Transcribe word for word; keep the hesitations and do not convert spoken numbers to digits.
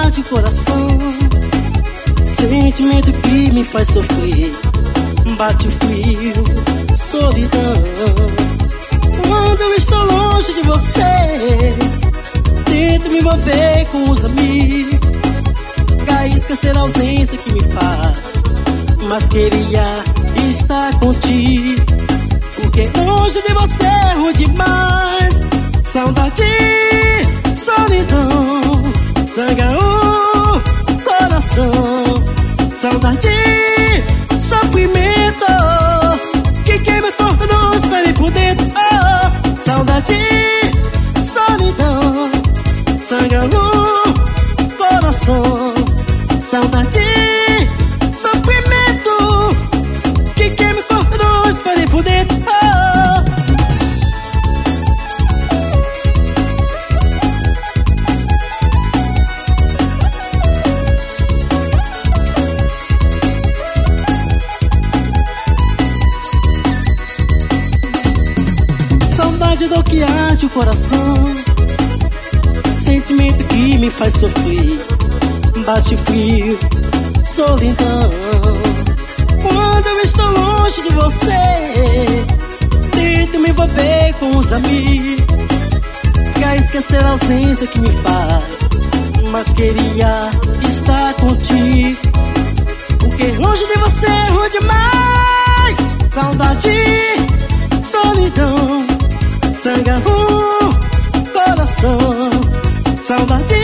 arde o coração, sentimento que me faz sofrer. Bate o frio, solidão. Quando eu estou longe de você, tento me envolver com os amigos, pra esquecer a ausência que me faz, mas queria estar contigo, porque longe de você é ruim demais. Saudade, solidão, sangra o coração. Saudade, sofrimento, que queima forte nos fere por dentro. Oh, saudade, solidão, sangra o coração. Saudade, sofrimento, que queima forte nos fere por dentro. Oh. Saudade do que arde o coração, sentimento que me faz sofrer. Bate frio, solidão. Quando eu estou longe de você, tento me envolver com os amigos, pra esquecer a ausência que me faz, mas queria estar contigo, porque longe de você é ruim demais. Saudade, solidão, sangra o coração. Saudade,